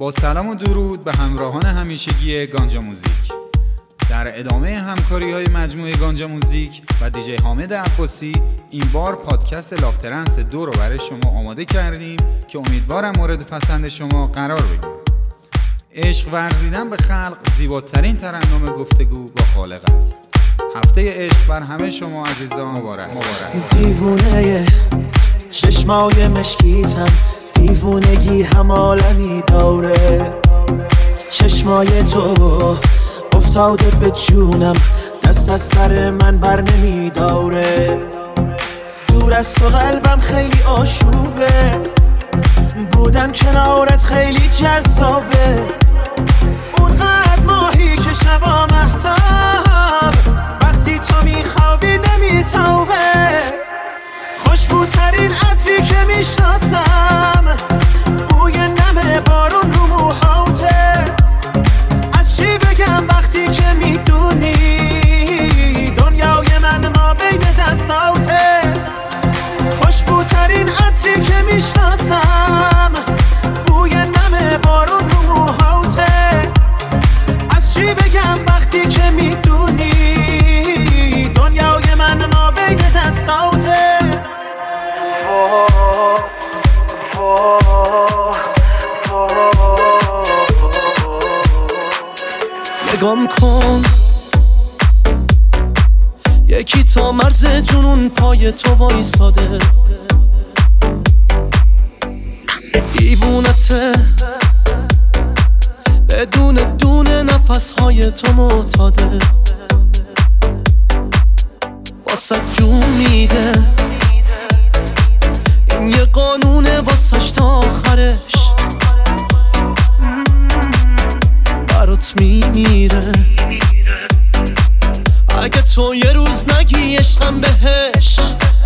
با سلام و درود به همراهان همیشگی گانجا موزیک. در ادامه همکاری‌های مجموعه گانجا موزیک و دیجی حامد عباسی، این بار پادکست لافترنس 2 رو برای شما آماده کردیم که امیدوارم مورد پسند شما قرار بگیره. عشق ورزیدن به خلق زیباترین ترنم گفتگو با خالق است. هفته عشق بر همه شما عزیزان مبارک. دیوونه چشمای مشکیتم، دیوونگی هم عالمی داره. چشمای تو افتاده به جونم، دست از سر من بر نمی داره. دور از تو قلبم خیلی آشوبه، بودن کنارت خیلی جذابه. اونقدر ماهی که شبا مهتاب، وقتی تو میخوابی نمیتابه. خوشبوترین عطری که میشناسم، بوی نم بارون رو موهاته. از چی بگم وقتی که میدونی دنیای من ما بین دستاته. خوشبوترین عطری که میشناسم، بوی نم بارون رو موهاته. از چی بگم وقتی که میدونی دنیای من ما بین دستاته. نگام کن، یکی تا مرز جنون پای تو وایساده. دیوونته بدون دونه نفسهای تو معتاده. واسه جون میده، این یه قانونه واسش تا آخرش. برات میمیره اگه تو یه روز نگی عشقم بهش.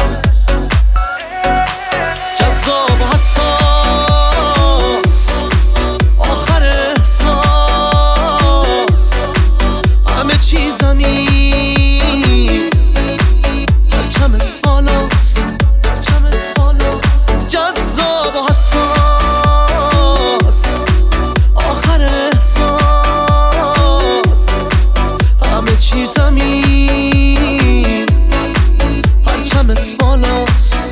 جذاب و حساس، آخر احساس، همه چیزمی پرچمت بالاست. جذاب و حساس، آخر احساس، همه چیزمی پرچمت بالاست.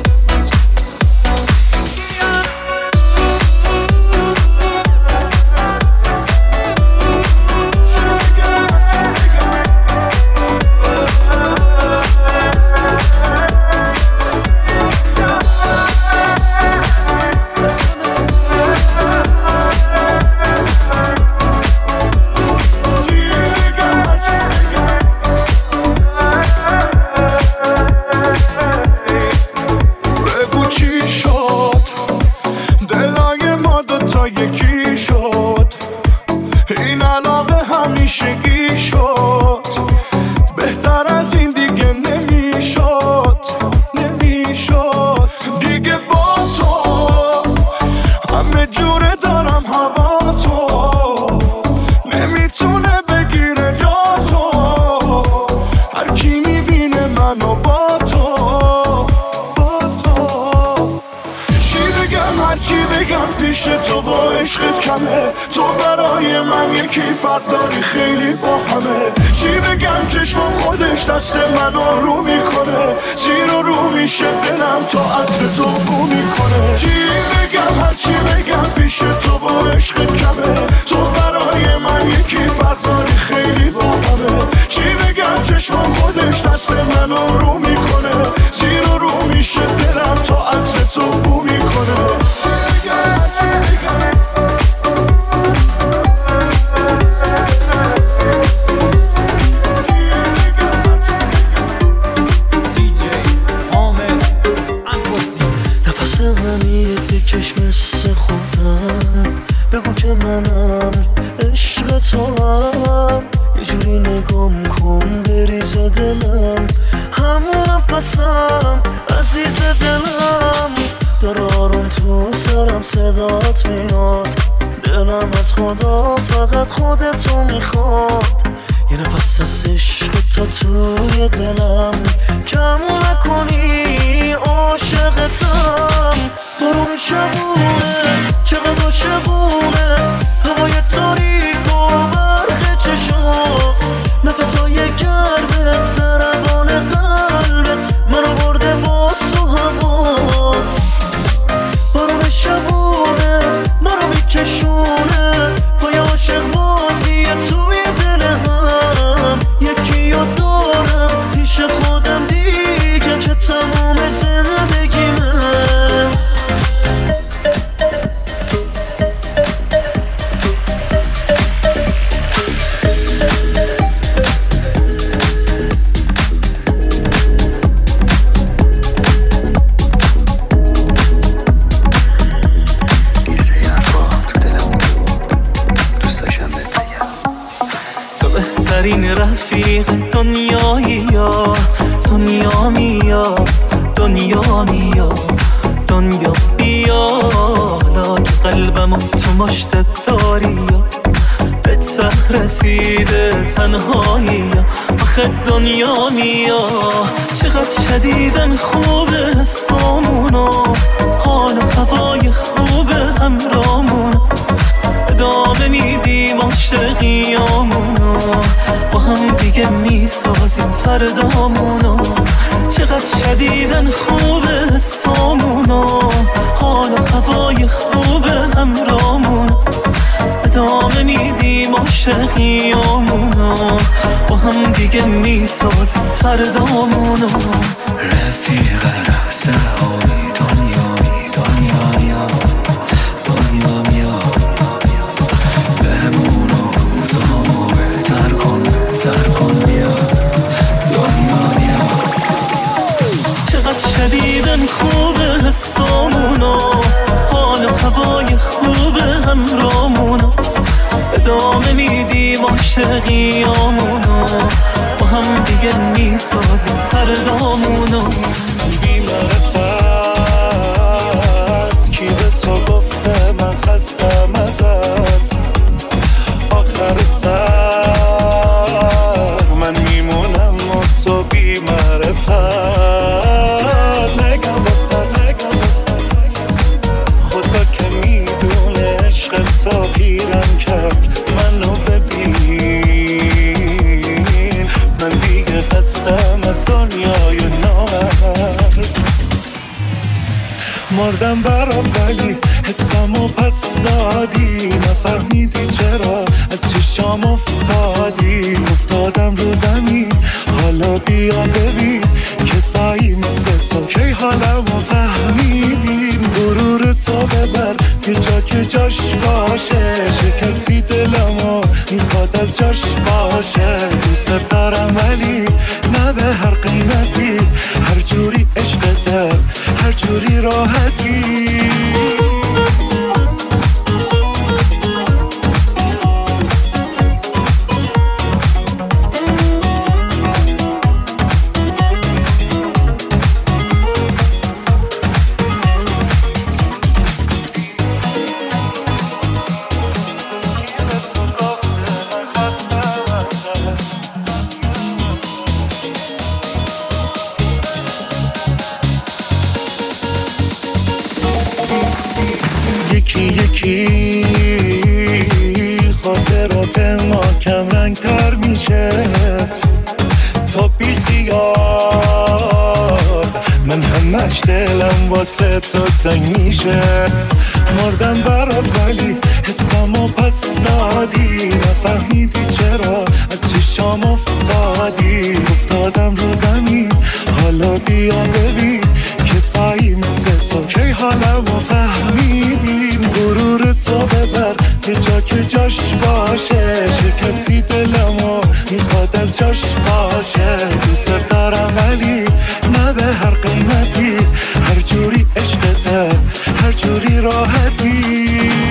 تو برای من یکی فرق داری خیلی با همه. چی بگم چشمم خودش دست منو رو میکنه. زیر و رو میشه دلم تا عطر تو بو میکنه. چی بگم هرچی بگم پیش تو با عشقت کمه. تو برای من یکی فرق داری خیلی با همه. چی بگم چشمم خودش دست منو رو میکنه. زیر و رو میشه دلم تا عطر تو بو میکنه. بگو که منم عشق تو هم، یه جوری نگام کن بریز دلم. هم نفسم عزیز دلم، داره آروم تو سرم صدات میاد. دلم از خدا فقط خودتو میخواد. یه نفس از عشق تا توی دلم، کم نکنی عاشقتم. برو شبونه چقدر عاشقونه، عاشق دنیایی یا دنیا میا دنیا میا دنیا بیا حالا که قلبمو تو مشتت داری یا به ته رسیده تنهایی یا آخه دنیا میا چقدر شدیدن خوبه حسامونو حال و هوای خوبه همرامونو ادامه میدیم عاشقیامونو با هم دیگه میسازیم فردامونو چقدر شدیدن خوبه حسامونو حال و هوای خوبه همرامونو ادامه میدیم عاشقیامونو با هم دیگه میسازیم فردامونو رفیق رهسهامی دنیا می دنیا میا دنیا میا بهمونو روزامو بهتر کن میا دنیا میا چقدر شدیدن خوبه حسامونو حال و هوای خوبه همرامونو ادامه میدیم عاشقیامونو با هم دیگه میسازیم فردامونو بی معرفت کی به تو گفته من خستم ازت آخر سر من میمونم و تو بی معرفت نگم بسد خدا که میدونه عشق تو پیرم کرد منو ببین من دیگه خستم از دنیای نامرد مردم برات ولی حسمو پس دادی نفهمیدی چرا از چشام افتادم رو زمین حالا بیا ببین کسایی مثل تو کی حالمو فهمیدی غرور تو ببر یه جا که جاش باشه شکستی دلمو میخواد از جاش باشه دوست دارم ولی نه به هر قیمتی هر جوری عشقته هر جوری راحتی یکی خاطرات ما کم رنگ تر میشه تا بی خیال من همش دلم واسه تو تنگ میشه مردم برات ولی حسمو پس دادی نفهمیدی چرا از چشام افتادم رو زمین حالا بیا ببین کسایی مثل تو کی حالمو فهمیدیم غرور تو ببر یه جا که جاش باشه شکستی دلمو میخواد از جاش باشه دوست دارم ولی نه به هر قیمتی هر جوری عشقته هر جوری راحتی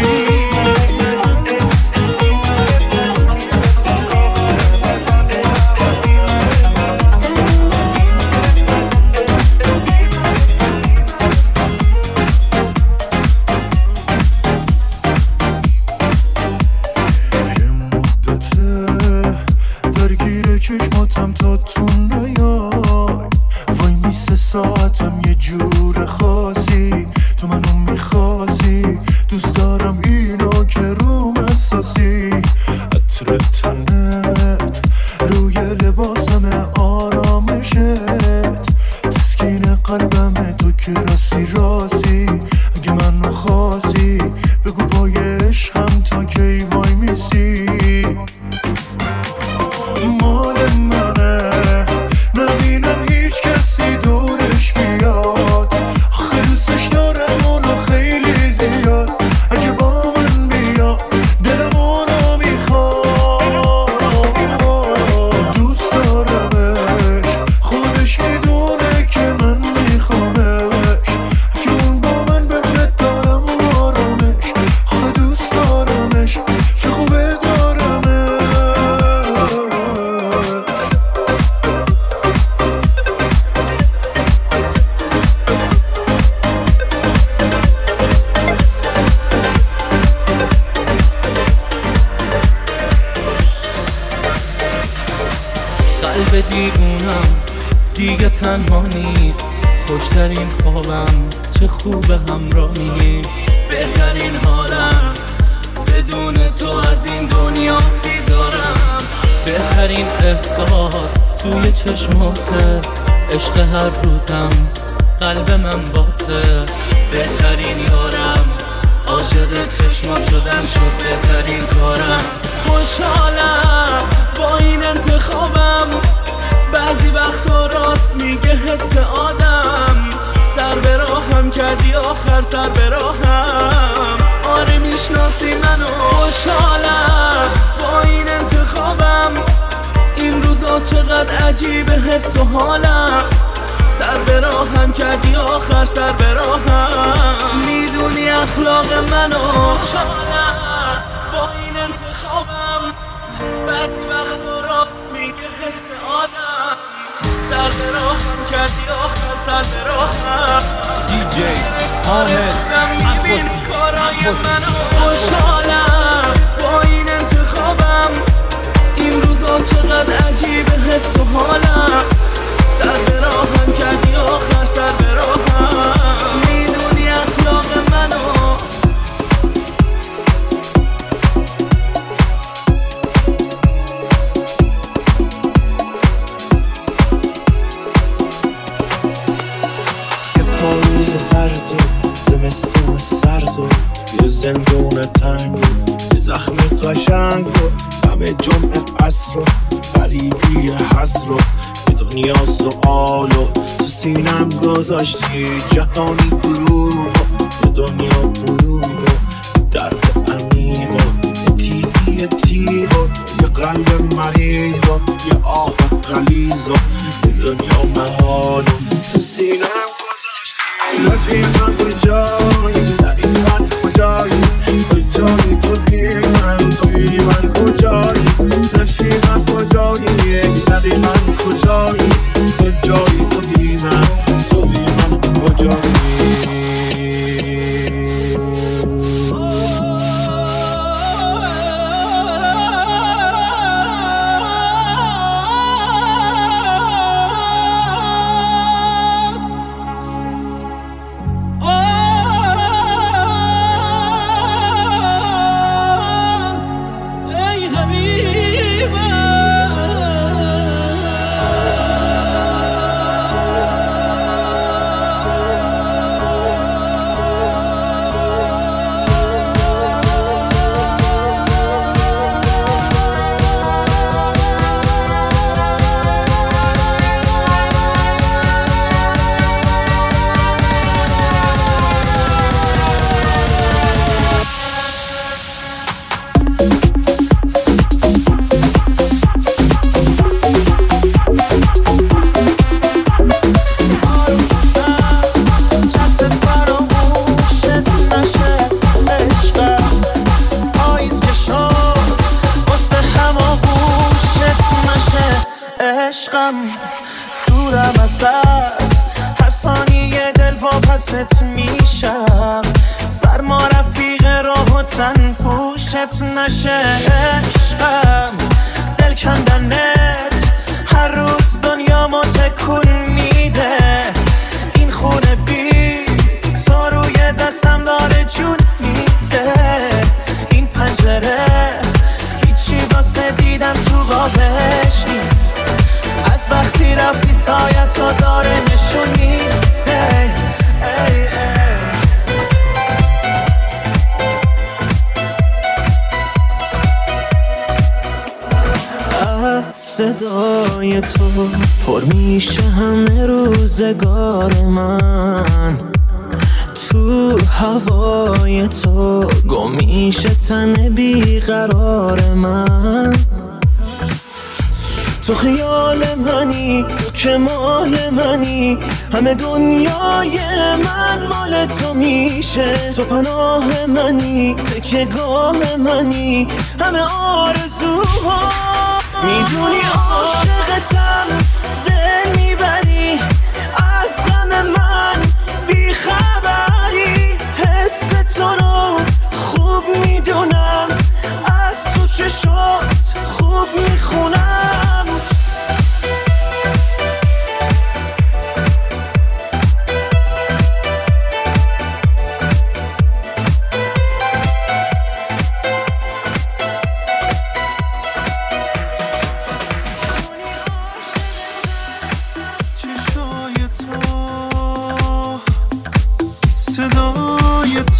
چشماتم تا تو نیای وای میسه ساعتم یه جور خاصی تو منو میخواستی دوست دارم اینو که روم اساسی عطر تنت روی لباسم آرامشت تسکین قلبم تو که راسی اگه منو خواسی بگو پای عشقم تا کی وای میسی مال منه نبینم هیچ کسی دورش بیاد آخه دوستش دارم اونو خیلی زیاد اگه با من بیاد دلم اونو میخواد دوست دارمش خودش میدونه که من میخوامش اگه اون با دیگه تنها نیست. خوشترین خوابم چه خوبه همراهی، بهترین حالم بدون تو از این دنیا بیزارم. بهترین احساس توی چشماته، عشق هر روزم قلب من باته. بهترین یارم عاشق چشمات شدن شد بهترین کارم. خوشحالم با این انتخابم، بعضی وقتا راست میگه حس آدم. سر به راهم کردی آخر سر به راهم، آره میشناسی منو. خوشحالم با این انتخابم، این روزا چقدر عجیبه حس و حالم. سر به راهم کردی آخر سر به راهم، میدونی اخلاق منو. خوشحالم با این انتخابم، بعضی وقتا راست میگه حس آدم. سر به راهم کردی آخر سر به راهم، دیجی حامد عباسی. خوشحالم با این انتخابم، این روزا چقدر عجیبه حس و حالم. سر به راهم کردی آخر سر به راهم، میدونی اخلاق منو. پاییز زرد و زمستون سرد و یه زندون تنگ و یه زخم قشنگ و همه جمعه عصر و غریبی حسر و یه دنیا سؤال و تو سینم گذاشتی جهانی دروغ و یه دنیا بروغ و درد عمیق و یه تیزی تیغ و یه قلب مریض و یه آه غلیظ و یه دنیا محال و تو سینم رفیقم کجایی؟ دقیقاً کجایی؟ کجایی تو بی من؟ توی من کجایی؟ رفیقم کجایی؟ دقیقاً کجایی؟ کجایی تو بی من؟ تو بی من کجایی؟ دورم ازت هر ثانیه دل واپست میشم. سرما رفیق راه و تن پوشت نشه عشقم. دل کندنت هر روز دنیا ما تکون میده. این خونه بی تو روی دستم داره جون میده. این پنجره هیچی واسه دیدم تو قابش نیست. از وقتی رفتی سایت رو داره نشون میده. صدای تو پر میشه همه روزگار من. تو هوای تو گم میشه تن بیقرار من. تو خیال منی، تو کمال منی، همه دنیای من مال تو میشه. تو پناه منی، تکیه‌گاه منی، همه آرزوها. میدونی عاشقتم، دل میبری از غم من بیخبری. حس تو رو خوب میدونم، از تو چشات خوب میخونم.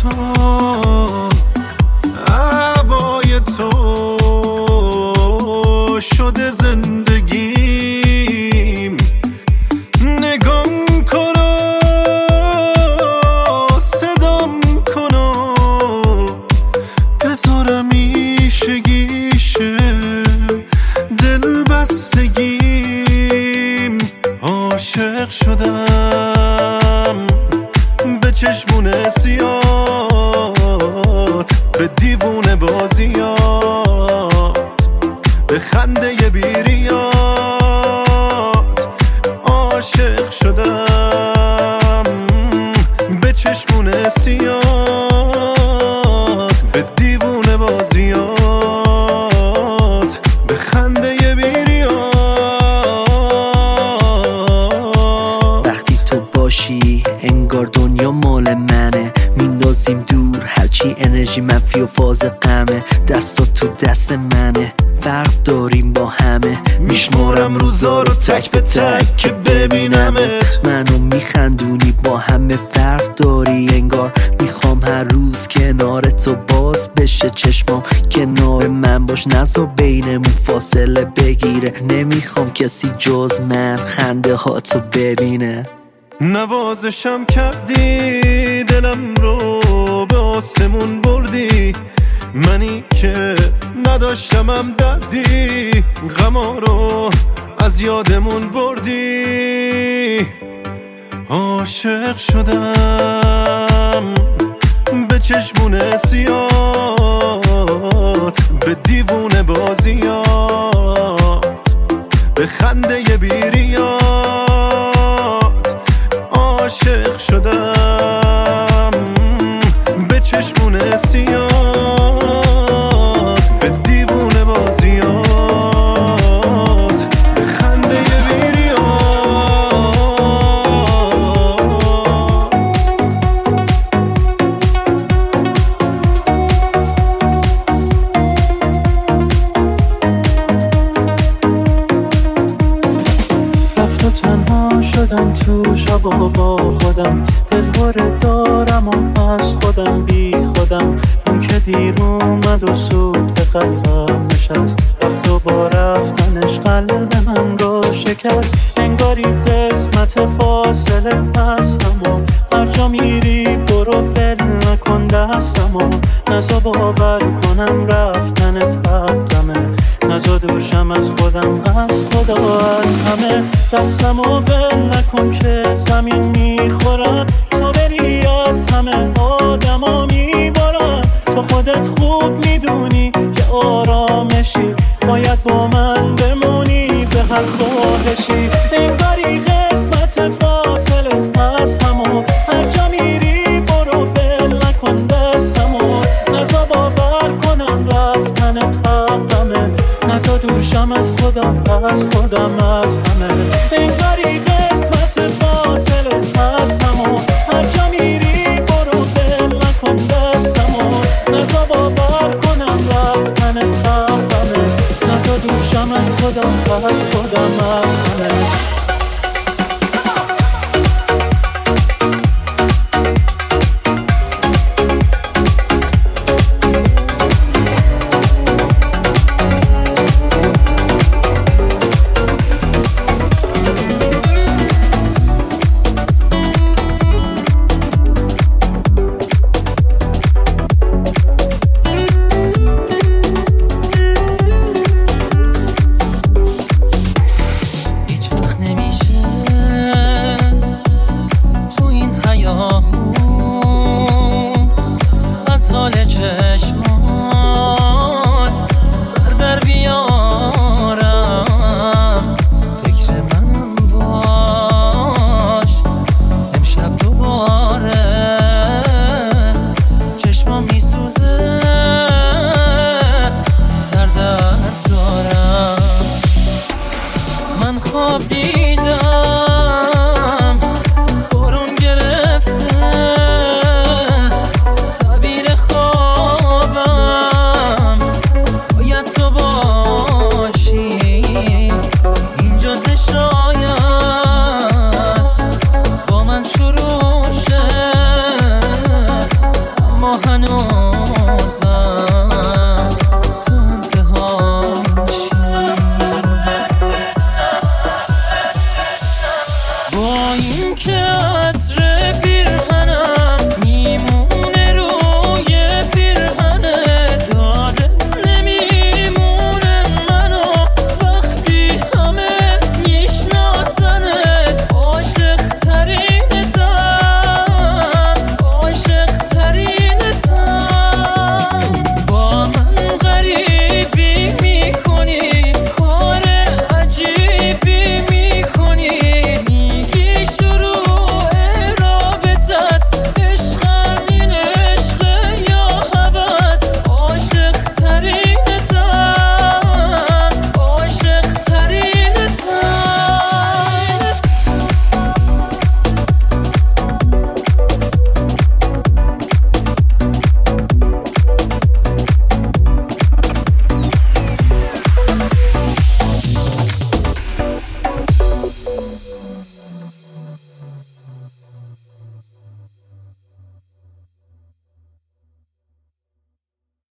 تو هوای تو شده زندگیم نگام کنو صدام کنو بذارم ایشگیشه دل بستگیم عاشق شدم به چشمون سیات به دیوونه بازیات به خنده بیریات عاشق شدم به چشمون سیات به دیوونه بازیات به خنده بیریات وقتی تو باشی انگار دنیا مال منه میندازیم دور هرچی انرژی منفی و فاز غمه دستا تو دست منه فرق داریم با همه میشمارم روزا رو تک به تک که ببینمت منو میخندونی با همه فرق داری انگار میخوام هر روز کنار تو باز بشه چشمام کنار من باش نذار بینمون فاصله بگیره نمیخوام کسی جز من خنده ها تو ببینه نوازشم کردی دلم رو به آسمون بردی منی که نداشتمم دردی غما رو از یادمون بردی عاشق شدم به چشمون سیات به دیوونه بازیات به خنده بیریات عاشق شدم به چشمون سیات به دیوونه بازیات به خنده بیریات رفت و تنها شدم تو شب و با خودم دلواره دارم و از خودم بی خودم اون که دیر اومد و سود به قلبم نشست رفت و با رفتنش قلب من رو شکست انگاری قسمت فاصله هستم و هر جا میری برو فل نکن دستم و نزا باور کنم رفتنت حقمه نزا دوشم از خودم از خدا از همه دستم و ول نکن که زمین میخورم تو بری از همه آدم ها میبارم تو خودت خوب میدونی که آرامشی باید با من بمونی به هر خواهشی انگاری قسمت فاصله از همو هر جا میری برو ول نکن دستم و نزا باور کنم رفتنت حقمه نزا دورشم از خودم از همه انگاری قسمت فاصله از همو هر جا میری برو ول نکن دستم و نزا باور کنم رفتنت حقمه نزا دوشم از خودم از همه